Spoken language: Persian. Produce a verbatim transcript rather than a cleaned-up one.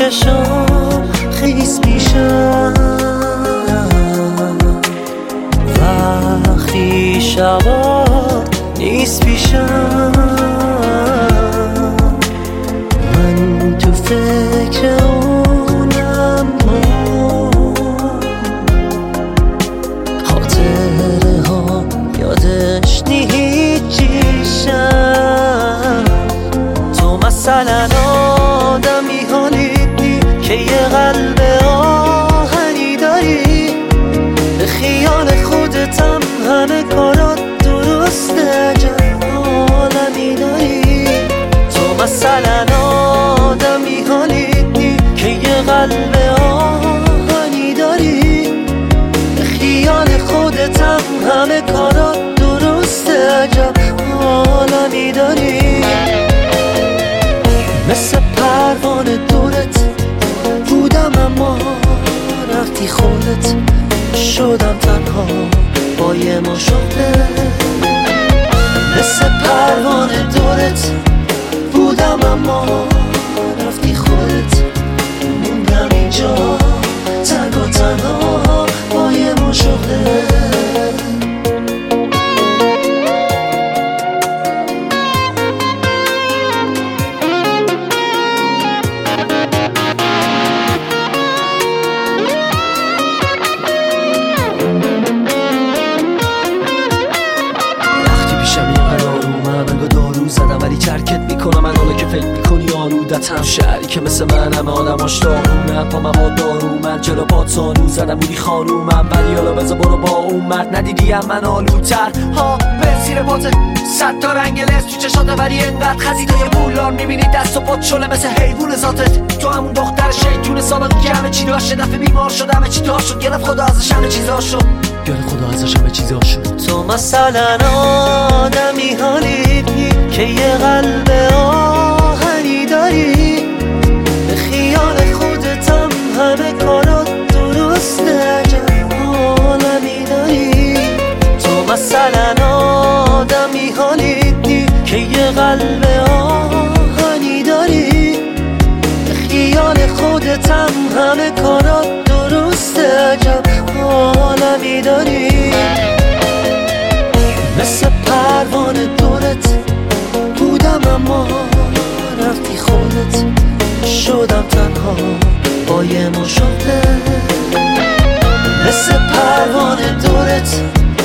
چشم خیس پیشم وقتی شبا نیست پیشم من تو فکر اونم خاطره ها یادش نیچیشم تو مثلا آدمی حالیدی که یه قلب آهنی داری به خیال خودتم همه کارات درسته عجب عالمی داری تو مثلا آدمی حالیدی که یه قلب آهنی داری به خیال خودتم همه کارات درسته عجب عالمی داری مثل پروانه دورت بودم اما رفتی خودت شدم تنها با یه مشغله مثل پروانه دورت بودم اما رفتی خودت موندم اینجا تنگ و تنها با یه مشغله چرکت میکنم من حالا که فکر میکنی آلودتم شهری که مثل من همه آدماش داغونن پا من با دارومن جلو پات سانو زدم بودی خانومم ولی حالا بذار برو با اون مرد ندیدی هم من آلودتر ها به زیر پات صد تا رنگ لس تو چشاته ولی انقدر خزیدای بولار میبینی دست و پات شله مثل حیوون ذاتت تو همون دختر شیطون سابقی که همه چی داشت دفعه بیمار شد همه چی دار شد گرفت خدا ازش همه چیزا شد گرفت خدا ازش همه چیزا شد تو مثلا آدمی حالیدی که یه قلب آهنی داری به خیال خودتم همه کارات درسته عجب عالمی داری تو مثلا آدمی حالیدی که یه قلب آهنی داری به خیال خودتم همه کارات درسته عجب عالمی داری مثل پروانه دورت بودم اما رفتی خودت شدم تنها با یه مشغله مثل پروانه دورت